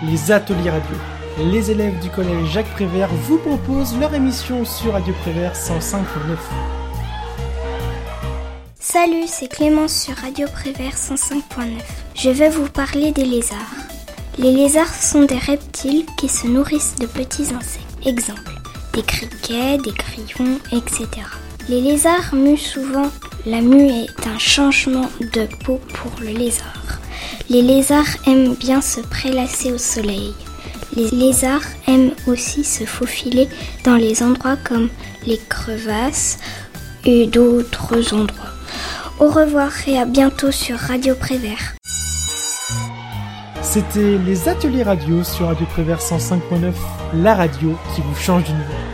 les ateliers radio. Les élèves du collège Jacques Prévert vous proposent leur émission sur Radio Prévert 105.9. Salut, c'est Clémence sur Radio Prévert 105.9. Je vais vous parler des lézards. Les lézards sont des reptiles qui se nourrissent de petits insectes. Exemple, des criquets, des grillons, etc. Les lézards muent souvent. La mue est un changement de peau pour le lézard. Les lézards aiment bien se prélasser au soleil. Les lézards aiment aussi se faufiler dans les endroits comme les crevasses et d'autres endroits. Au revoir et à bientôt sur Radio Prévert. C'était les ateliers radio sur Radio Prévert 105.9, la radio qui vous change d'univers.